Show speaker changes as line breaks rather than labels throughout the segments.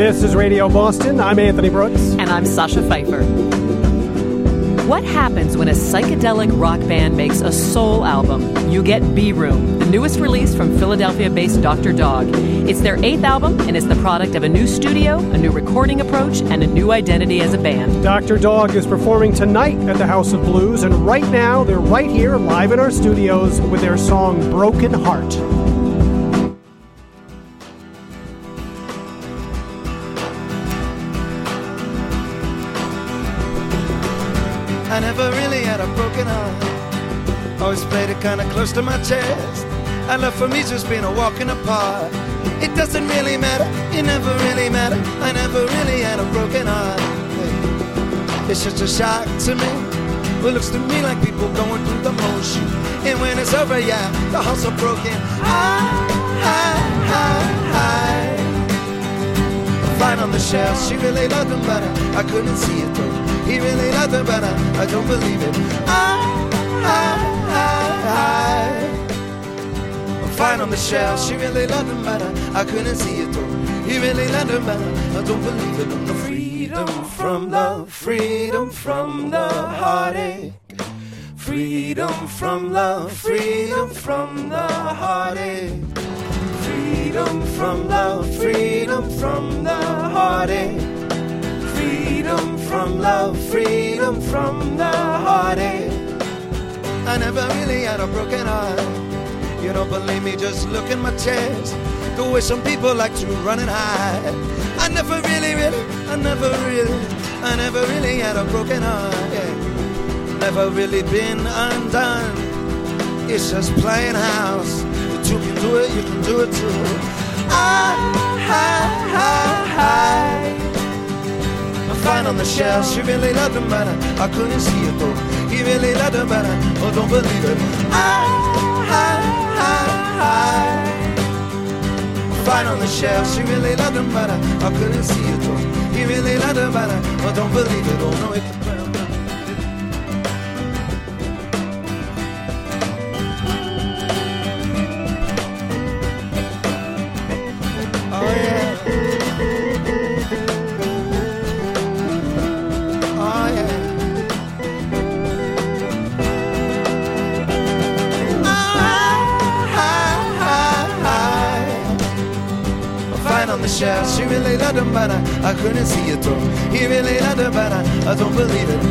This is Radio Boston. I'm Anthony Brooks.
And I'm Sasha Pfeiffer. What happens when a psychedelic rock band makes a soul album? You get B-Room, the newest release from Philadelphia-based Dr. Dog. It's their 8th album, and it's the product of a new studio, a new recording approach, and a new identity as a band. Dr.
Dog is performing tonight at the House of Blues, and right now they're right here live in our studios with their song Broken Heart.
I never really had a broken heart. Always played it kind of close to my chest. And love for me's just been a walk in the park. It doesn't really matter, it never really mattered. I never really had a broken heart. It's just a shock to me. It looks to me like people going through the motion. And when it's over, yeah, the hearts are broken. Flying on the shelf, she really loved him, but I couldn't see it though. He really loved her, but I don't believe it. I'm fine on the shelf. She really loved him, but I couldn't see it though. He really loved her, but I don't believe it. No freedom from love, freedom from the heartache. Freedom from love, freedom from the heartache. Freedom from love, freedom from the heartache. Freedom from love, freedom from the heartache. I never really had a broken heart. You don't believe me, just look in my chest. The way some people like to run and hide. I never really had a broken heart, yeah. Never really been undone. It's just playing house. But you can do it, you can do it too. Fine on the shelf, she really loved him, but I couldn't see it though. He really loved her, but I don't believe it. Fine on the shelf, she really loved him, but I couldn't see it though. He really loved her, but I don't believe it. Oh no, it's she really loved him, but I couldn't see it through. He really loved her, but I don't believe it.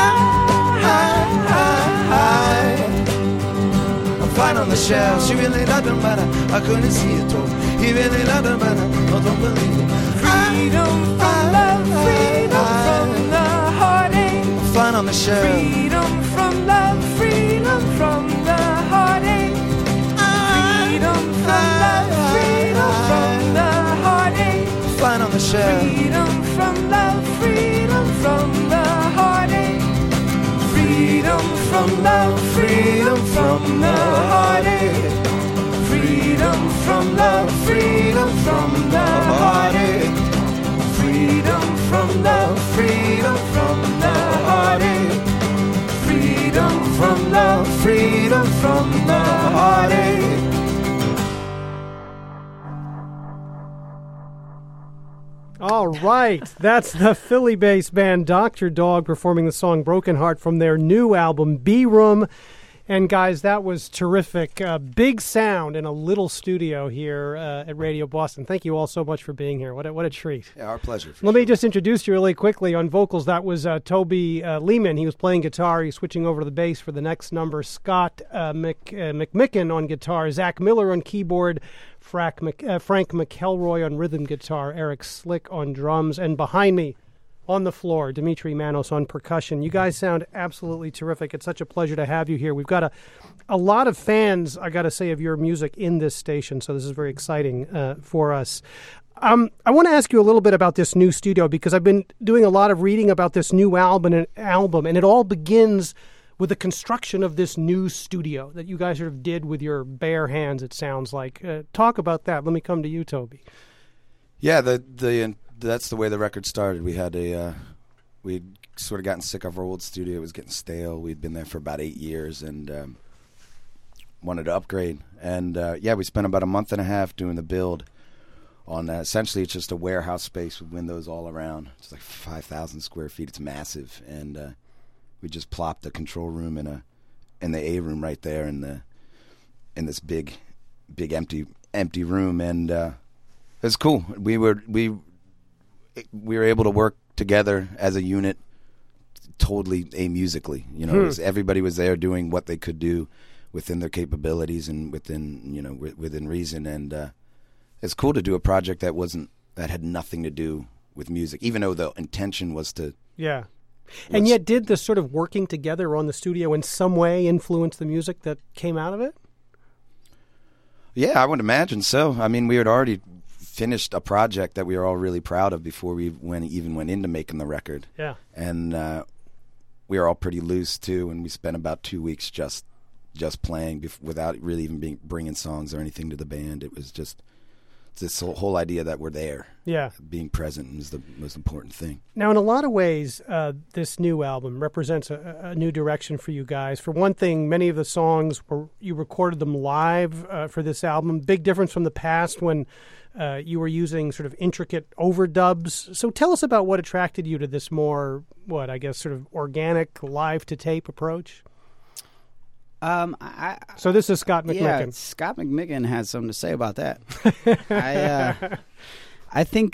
I'm fine on the shelf. She really loved him, but I couldn't see it through. He really loved her, but I don't believe it. Freedom from love, freedom from the heartache. I'm fine on the shelf. Freedom from love, freedom from the heartache. Freedom from love, freedom from the heartache. Flying on the shelf. Freedom from love, freedom from the heartache. Freedom from love, freedom from the heartache. Freedom from love, freedom from the heartache. Freedom from love, freedom from the heartache. Freedom from love, freedom from the heartache.
All right, that's the Philly-based band Dr. Dog performing the song Broken Heart from their new album, B-Room. And guys, that was terrific. Big sound in a little studio here at Radio Boston. Thank you all so much for being here. What a treat.
Yeah, our pleasure.
Let me just introduce you really quickly. On vocals, that was Toby Lehman. He was playing guitar. He's switching over to the bass for the next number. Scott McMicken on guitar. Zach Miller on keyboard. Frank McElroy on rhythm guitar. Eric Slick on drums. And behind me, on the floor, Dimitri Manos on percussion. You guys sound absolutely terrific. It's such a pleasure to have you here. We've got a lot of fans, I got to say, of your music in this station, so this is very exciting for us. I want to ask you a little bit about this new studio, because I've been doing a lot of reading about this new album, and it all begins with the construction of this new studio that you guys sort of did with your bare hands, it sounds like. Talk about that. Let me come to you, Toby.
Yeah, that's the way the record started. We'd sort of gotten sick of our old studio. It was getting stale. We'd been there for about 8 years and wanted to upgrade. And we spent about a month and a half doing the build
on that. Essentially, it's just a warehouse space with windows all around. It's like 5,000 square feet. It's massive, and we just plopped a control room in the A room right there in this big empty room, and it's cool. We were able to work together as a unit, totally amusically. You know, everybody was there doing what they could do within their capabilities and within reason, and it's cool to do a project that had nothing to do with music, even though the intention was to.
Yeah. And yet, did the sort of working together on the studio in some way influence the music that came out of it?
Yeah, I would imagine so. I mean, we had already finished a project that we were all really proud of before we even went into making the record.
Yeah.
And we were all pretty loose, too, and we spent about 2 weeks just playing without really even bringing songs or anything to the band. It was just this whole idea that we're there.
Yeah.
Being present is the most important thing.
Now, in a lot of ways, this new album represents a new direction for you guys. For one thing, many of the songs, you recorded them live for this album. Big difference from the past when you were using sort of intricate overdubs. So tell us about what attracted you to this more, sort of organic live-to-tape approach? So this is Scott McMicken.
Yeah, Scott McMicken has something to say about that. I think,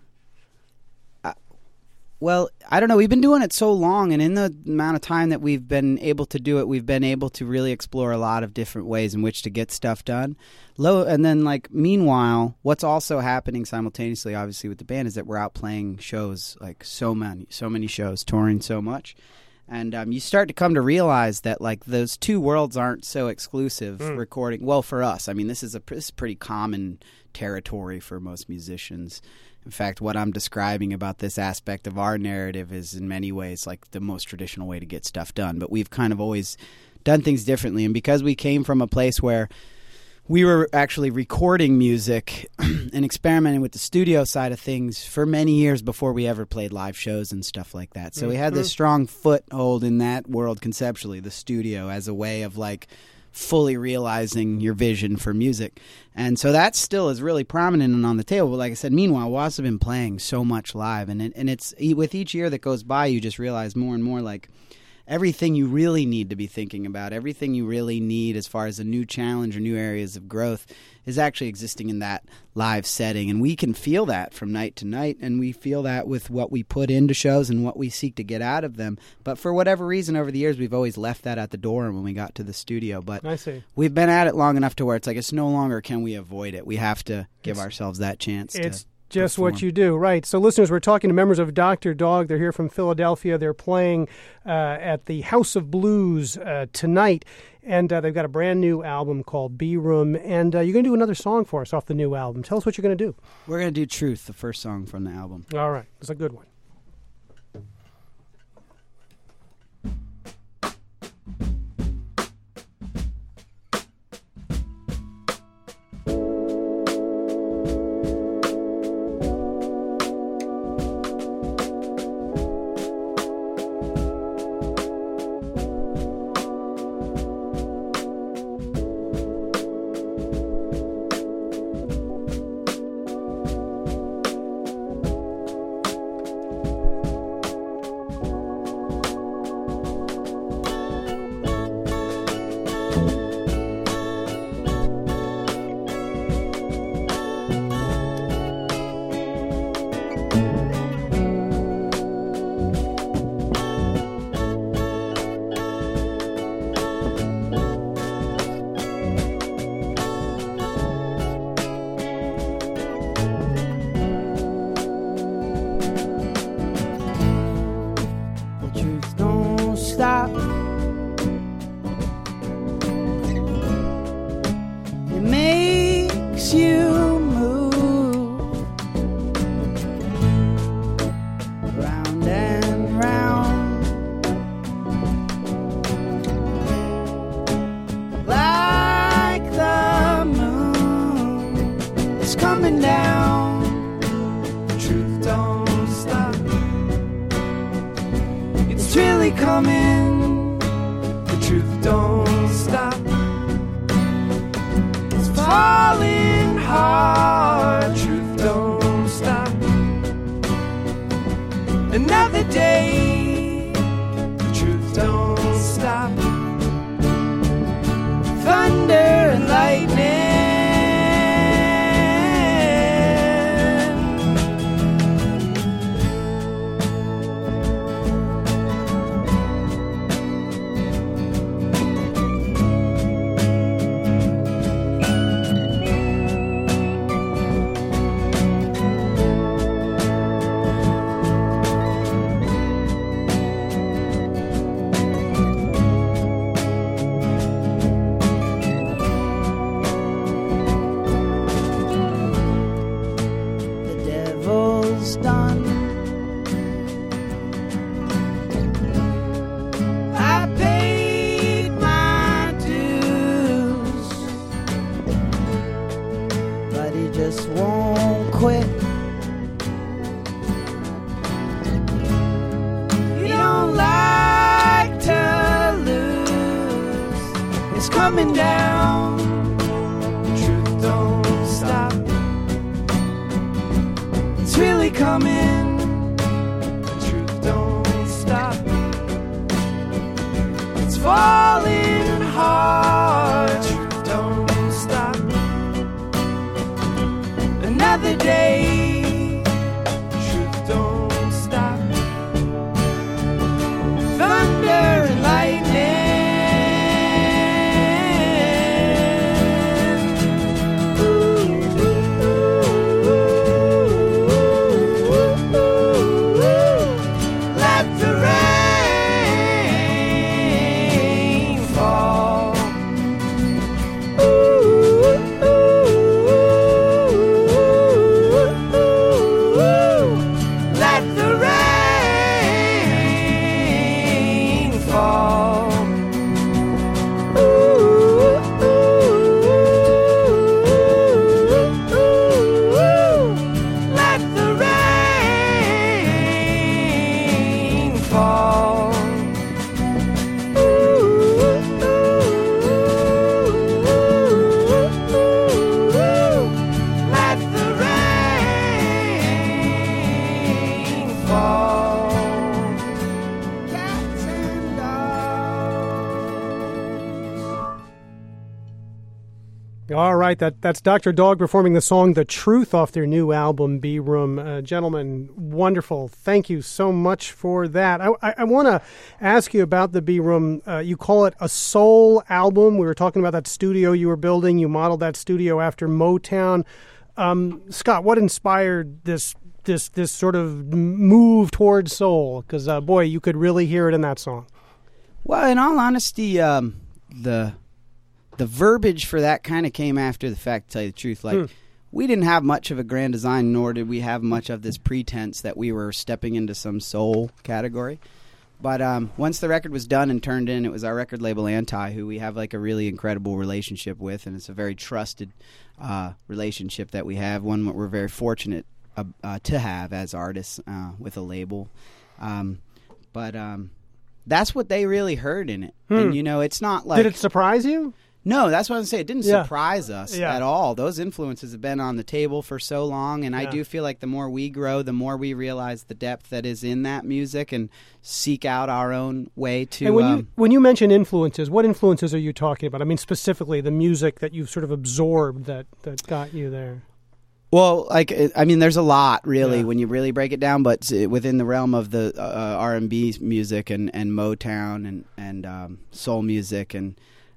well, I don't know. We've been doing it so long, and in the amount of time that we've been able to do it, we've been able to really explore a lot of different ways in which to get stuff done. And then, meanwhile, what's also happening simultaneously, obviously, with the band is that we're out playing shows, so many shows, touring so much. And you start to come to realize that those two worlds aren't so exclusive. Recording, well, for us, I mean, this is pretty common territory for most musicians. In fact, what I'm describing about this aspect of our narrative is in many ways the most traditional way to get stuff done. But we've kind of always done things differently, and because we came from a place where we were actually recording music and experimenting with the studio side of things for many years before we ever played live shows and stuff like that. So we had this strong foothold in that world conceptually, the studio, as a way of fully realizing your vision for music. And so that still is really prominent and on the table. But like I said, meanwhile, we've also been playing so much live. And it's with each year that goes by, you just realize more and more everything you really need to be thinking about, everything you really need as far as a new challenge or new areas of growth is actually existing in that live setting. And we can feel that from night to night, and we feel that with what we put into shows and what we seek to get out of them. But for whatever reason, over the years, we've always left that at the door when we got to the studio. But
I see.
We've been at it long enough to where it's no longer can we avoid it. We have to give ourselves that chance to
just
perform.
What you do, right. So listeners, we're talking to members of Dr. Dog. They're here from Philadelphia. They're playing at the House of Blues tonight, and they've got a brand new album called B Room, and you're going to do another song for us off the new album. Tell us what you're going to do.
We're going to do Truth, the first song from the album.
All right. It's a good one.
Stop. It makes you move round and round like the moon is coming down. The truth don't stop. It's really coming. Truth don't stop. It's falling hard. Truth don't just won't quit. You don't like to lose. It's coming down. The truth don't stop. It's really coming. The truth don't stop. It's falling hard. The truth don't stop. Another day. The truth don't stop. Thunder and lightning. Let the rain fall. Let the rain fall. Let the rain fall. Let the rain fall. Cats and dogs.
All right, that's Dr. Dog performing the song "The Truth" off their new album "B Room." Gentlemen, wonderful. Thank you so much for that. I want to ask you about the B Room. You call it a soul album. We were talking about that studio you were building. You modeled that studio after Motown. Scott, what inspired this sort of move towards soul? Because boy, you could really hear it in that song.
Well, in all honesty, the verbiage for that kind of came after the fact, to tell you the truth. Like, we didn't have much of a grand design, nor did we have much of this pretense that we were stepping into some soul category. But once the record was done and turned in, it was our record label Anti, who we have like a really incredible relationship with, and it's a very trusted relationship that we have, one that we're very fortunate to have as artists with a label. But that's what they really heard in it. And, you know, it's not like...
Did it surprise you?
No, that's what I'm saying. It didn't
Yeah.
surprise us
Yeah.
at all. Those influences have been on the table for so long, and I do feel like the more we grow, the more we realize the depth that is in that music and seek out our own way to...
And when you mention influences, what influences are you talking about? I mean, specifically the music that you've sort of absorbed that got you there.
Well, like, I mean, there's a lot, really,
Yeah.
when you really break it down, but within the realm of the R&B music and Motown and soul music and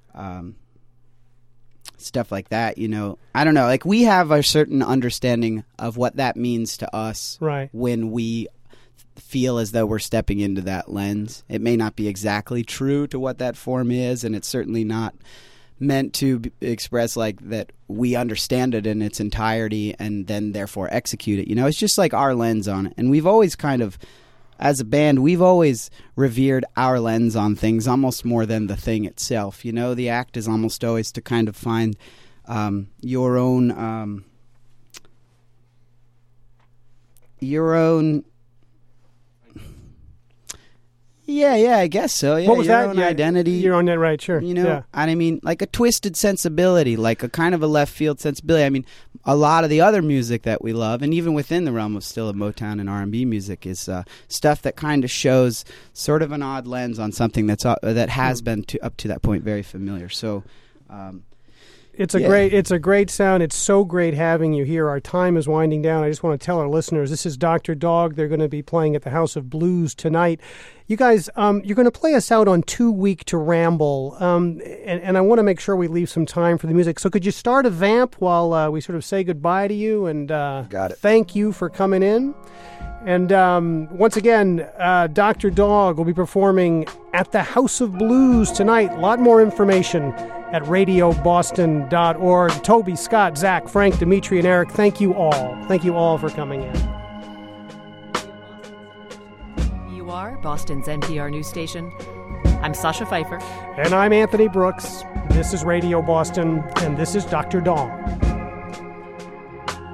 stuff like that, you know, I don't know. Like, we have a certain understanding of what that means to us
Right.
when we feel as though we're stepping into that lens. It may not be exactly true to what that form is, and it's certainly not meant to express like that we understand it in its entirety and then therefore execute it. You know, it's just like our lens on it. And we've always kind of, as a band, we've always revered our lens on things almost more than the thing itself. You know, the act is almost always to kind of find your own Yeah, I guess so. Yeah,
What was
your
that?
own
Yeah,
identity.
You're on that, right? Sure.
You know,
Yeah.
and I mean, like a twisted sensibility, like a kind of a left field sensibility. I mean, a lot of the other music that we love, and even within the realm of still of Motown and R&B music, is stuff that kind of shows sort of an odd lens on something that has been up to that point very familiar. So.
It's a great sound. It's so great having you here. Our time is winding down. I just want to tell our listeners, this is Dr. Dog. They're going to be playing at the House of Blues tonight. You guys, you're going to play us out on Too Weak to Ramble, and I want to make sure we leave some time for the music. So could you start a vamp while we sort of say goodbye to you and
Got it.
thank you for coming in? And once again, Dr. Dog will be performing at the House of Blues tonight. A lot more information at radioboston.org. Toby, Scott, Zach, Frank, Dimitri, and Eric, thank you all. Thank you all for coming in.
You are Boston's NPR news station. I'm Sasha Pfeiffer.
And I'm Anthony Brooks. This is Radio Boston, and this is Dr. Dog.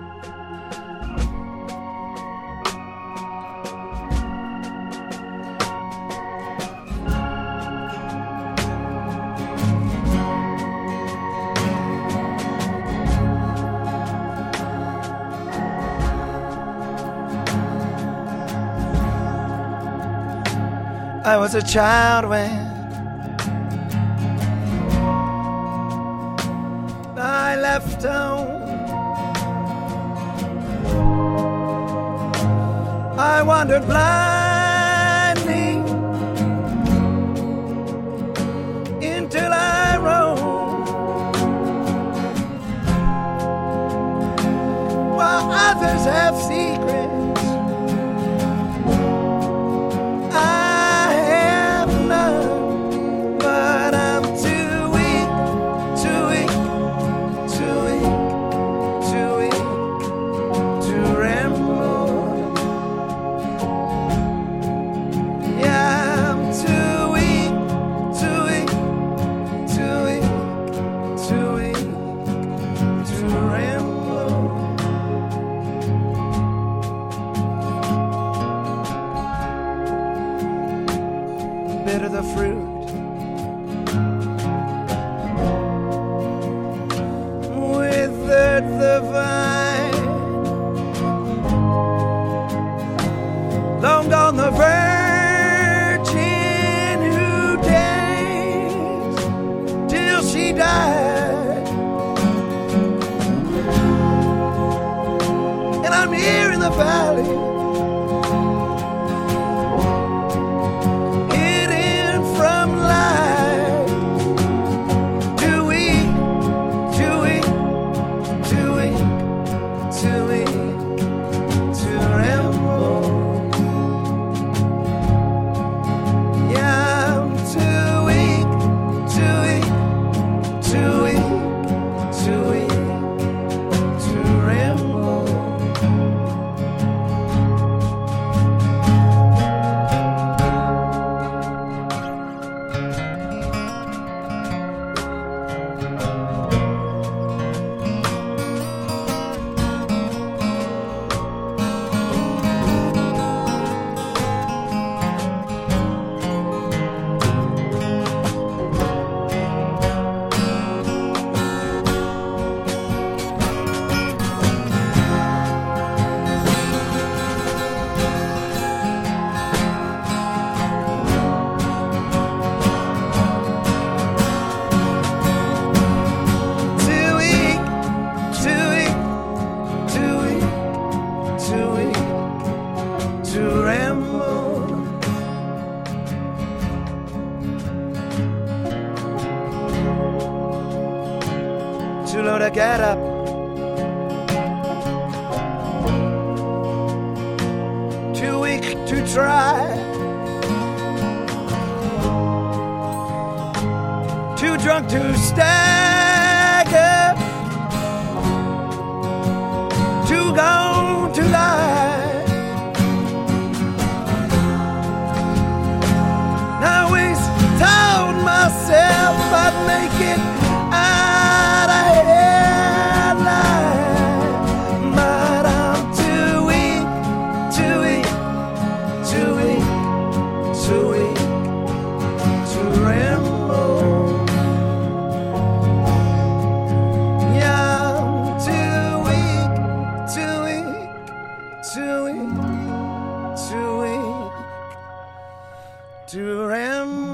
I was a child when I left home. I wandered blindly until I roamed, while others have secrets. I have none, but I'm too weak, too weak, too weak, too weak to ramble. Yeah, I'm too weak, too weak, too weak, too weak to ramble. Bitter the fruit, withered the vine, long gone the virgin who danced till she died. And I'm here in the valley, hidden from light. Too weak, too weak, too weak, too weak to ramble. Yeah, I'm too weak, too weak, too weak, too weak to ramble. Too weak, too weak, too weak, too weak to ramble. Too low to get up, too weak to try, too drunk to stagger, too gone to lie. I always told myself I'd make it out of here alive, but I'm too weak, too weak, too weak, too weak to ramble. Yeah, I'm too weak, too weak, too weak, too weak to ramble.